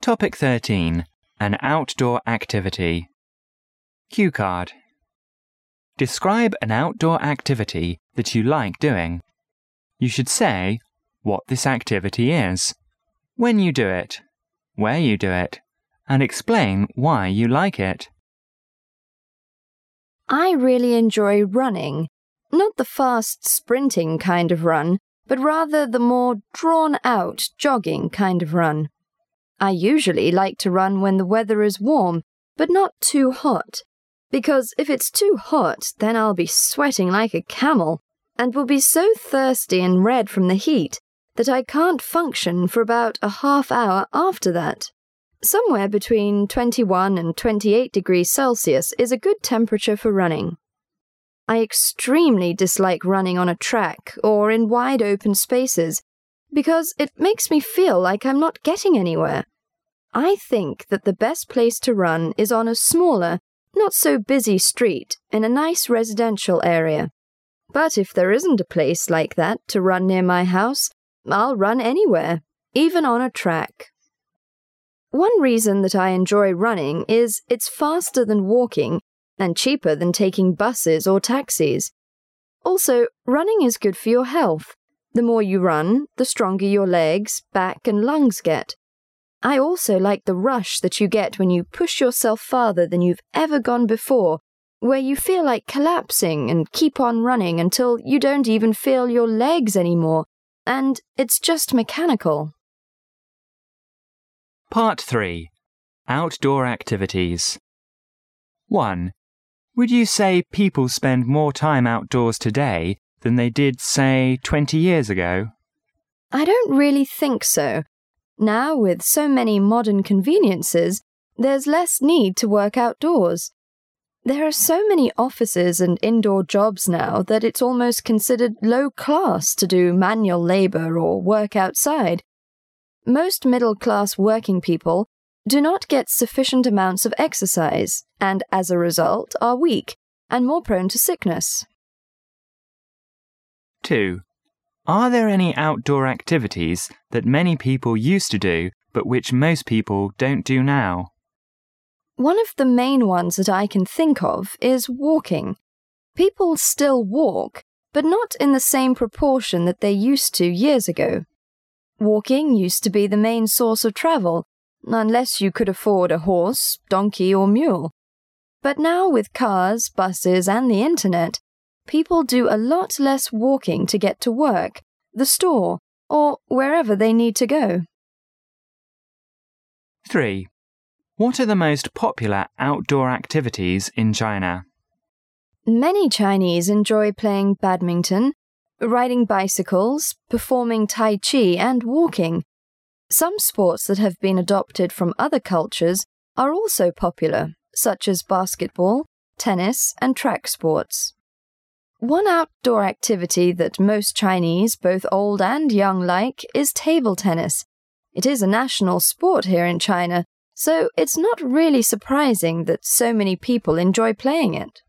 Topic 13. An outdoor activity. Cue card. Describe an outdoor activity that you like doing. You should say what this activity is, when you do it, where you do it, and explain why you like it. I really enjoy running. Not the fast sprinting kind of run, but rather the more drawn-out jogging kind of run. I usually like to run when the weather is warm, but not too hot, because if it's too hot, then I'll be sweating like a camel, and will be so thirsty and red from the heat that I can't function for about a half hour after that. Somewhere between 21 and 28 degrees Celsius is a good temperature for running. I extremely dislike running on a track or in wide open spaces because it makes me feel like I'm not getting anywhere. I think that the best place to run is on a smaller, not so busy street in a nice residential area. But if there isn't a place like that to run near my house, I'll run anywhere, even on a track. One reason that I enjoy running is it's faster than walking and cheaper than taking buses or taxis. Also, running is good for your health. The more you run, the stronger your legs, back, and lungs get. I also like the rush that you get when you push yourself farther than you've ever gone before, where you feel like collapsing and keep on running until you don't even feel your legs anymore, and it's just mechanical. Part 3. Outdoor activities. 1. Would you say people spend more time outdoors today than they did, say, 20 years ago? I don't really think so. Now, with so many modern conveniences, there's less need to work outdoors. There are so many offices and indoor jobs now that it's almost considered low class to do manual labor or work outside. Most middle-class working people do not get sufficient amounts of exercise and, as a result, are weak and more prone to sickness. 2. Are there any outdoor activities that many people used to do but which most people don't do now? One of the main ones that I can think of is walking. People still walk, but not in the same proportion that they used to years ago. Walking used to be the main source of travel, unless you could afford a horse, donkey, or mule. But now with cars, buses, and the internet, people do a lot less walking to get to work, the store, or wherever they need to go. 3. What are the most popular outdoor activities in China? Many Chinese enjoy playing badminton, riding bicycles, performing Tai Chi, and walking. Some sports that have been adopted from other cultures are also popular, such as basketball, tennis, and track sports. One outdoor activity that most Chinese, both old and young, like is table tennis. It is a national sport here in China, so it's not really surprising that so many people enjoy playing it.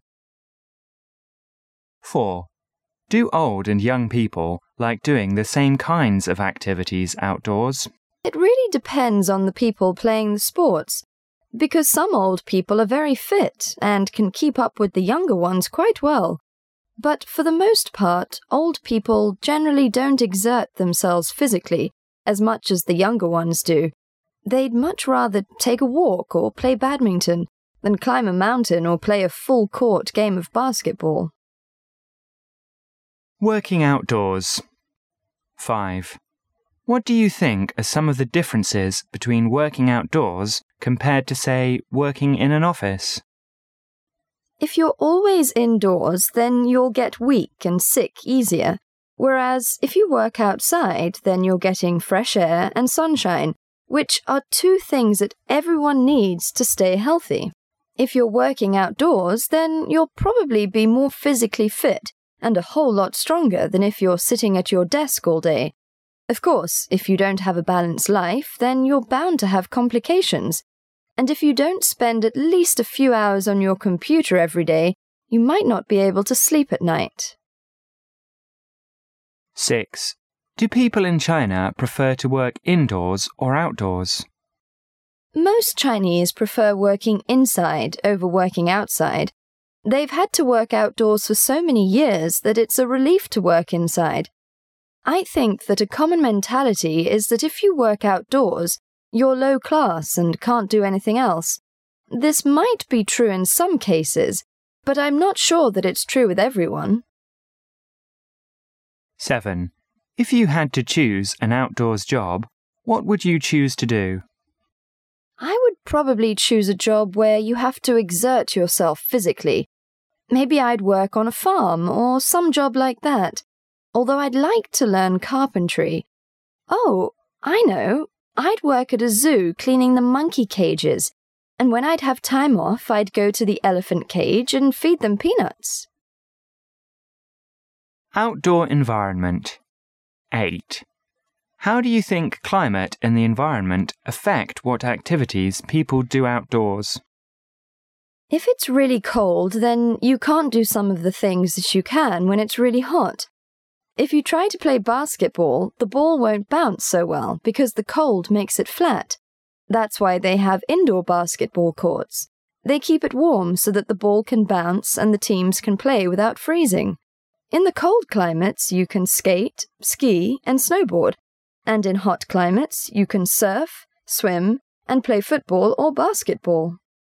4. Do old and young people like doing the same kinds of activities outdoors? It really depends on the people playing the sports, because some old people are very fit and can keep up with the younger ones quite well. But for the most part, old people generally don't exert themselves physically as much as the younger ones do. They'd much rather take a walk or play badminton than climb a mountain or play a full-court game of basketball. Working outdoors. 5. What do you think are some of the differences between working outdoors compared to, say, working in an office? If you're always indoors, then you'll get weak and sick easier, whereas if you work outside, then you're getting fresh air and sunshine, which are two things that everyone needs to stay healthy. If you're working outdoors, then you'll probably be more physically fit and a whole lot stronger than if you're sitting at your desk all day. Of course, if you don't have a balanced life, then you're bound to have complications. And if you don't spend at least a few hours on your computer every day, you might not be able to sleep at night. 6. Do people in China prefer to work indoors or outdoors? Most Chinese prefer working inside over working outside. They've had to work outdoors for so many years that it's a relief to work inside. I think that a common mentality is that if you work outdoors, you're low class and can't do anything else. This might be true in some cases, but I'm not sure that it's true with everyone. 7. If you had to choose an outdoors job, what would you choose to do? I would probably choose a job where you have to exert yourself physically. Maybe I'd work on a farm or some job like that, although I'd like to learn carpentry. Oh, I know. I'd work at a zoo cleaning the monkey cages, and when I'd have time off, I'd go to the elephant cage and feed them peanuts. Outdoor environment. 8. How do you think climate and the environment affect what activities people do outdoors? If it's really cold, then you can't do some of the things that you can when it's really hot. If you try to play basketball, the ball won't bounce so well because the cold makes it flat. That's why they have indoor basketball courts. They keep it warm so that the ball can bounce and the teams can play without freezing. In the cold climates, you can skate, ski, and snowboard. And in hot climates, you can surf, swim, and play football or basketball.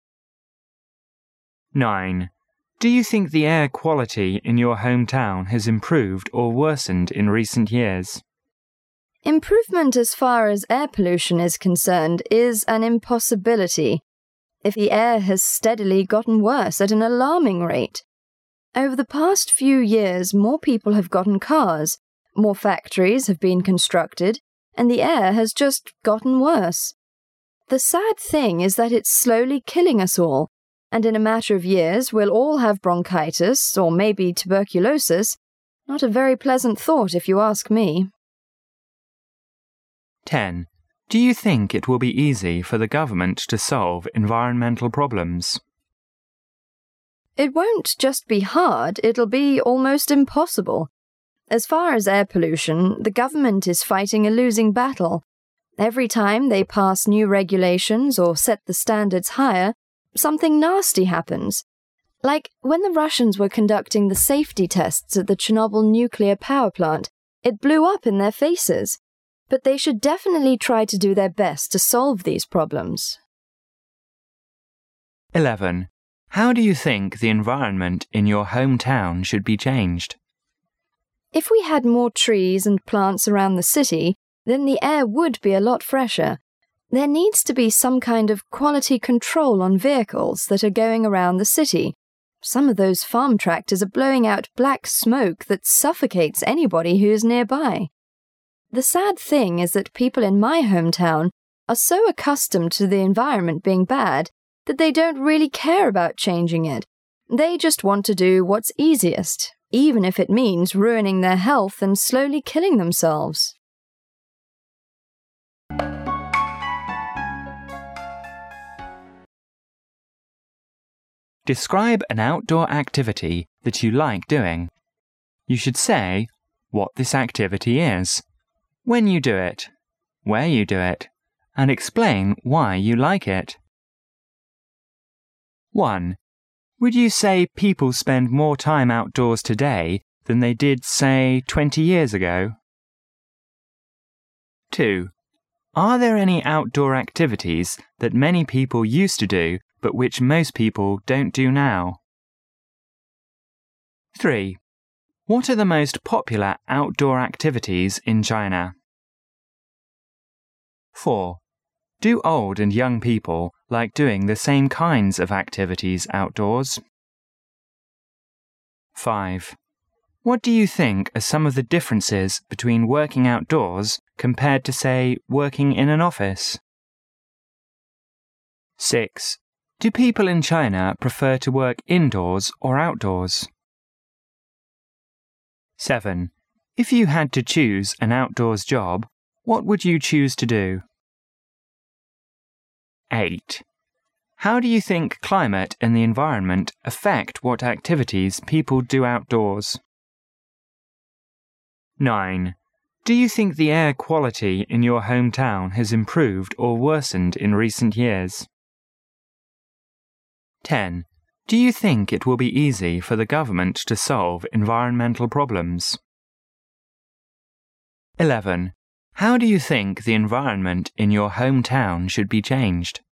9. Do you think the air quality in your hometown has improved or worsened in recent years? Improvement as far as air pollution is concerned is an impossibility, if the air has steadily gotten worse at an alarming rate. Over the past few years, more people have gotten cars, more factories have been constructed, and the air has just gotten worse. The sad thing is that it's slowly killing us all, and in a matter of years we'll all have bronchitis or maybe tuberculosis. Not a very pleasant thought if you ask me. 10. Do you think it will be easy for the government to solve environmental problems? It won't just be hard, it'll be almost impossible. As far as air pollution, the government is fighting a losing battle. Every time they pass new regulations or set the standards higher, something nasty happens. Like when the Russians were conducting the safety tests at the Chernobyl nuclear power plant, it blew up in their faces. But they should definitely try to do their best to solve these problems. 11. How do you think the environment in your hometown should be changed? If we had more trees and plants around the city, then the air would be a lot fresher. There needs to be some kind of quality control on vehicles that are going around the city. Some of those farm tractors are blowing out black smoke that suffocates anybody who is nearby. The sad thing is that people in my hometown are so accustomed to the environment being bad that they don't really care about changing it. They just want to do what's easiest, even if it means ruining their health and slowly killing themselves. Describe an outdoor activity that you like doing. You should say what this activity is, when you do it, where you do it, and explain why you like it. 1. Would you say people spend more time outdoors today than they did, say, 20 years ago? 2. Are there any outdoor activities that many people used to do but which most people don't do now? 3. What are the most popular outdoor activities in China? 4. Do old and young people like doing the same kinds of activities outdoors? 5. What do you think are some of the differences between working outdoors compared to, say, working in an office? 6. Do people in China prefer to work indoors or outdoors? 7. If you had to choose an outdoors job, what would you choose to do? 8. How do you think climate and the environment affect what activities people do outdoors? 9. Do you think the air quality in your hometown has improved or worsened in recent years? 10. Do you think it will be easy for the government to solve environmental problems? 11. How do you think the environment in your hometown should be changed?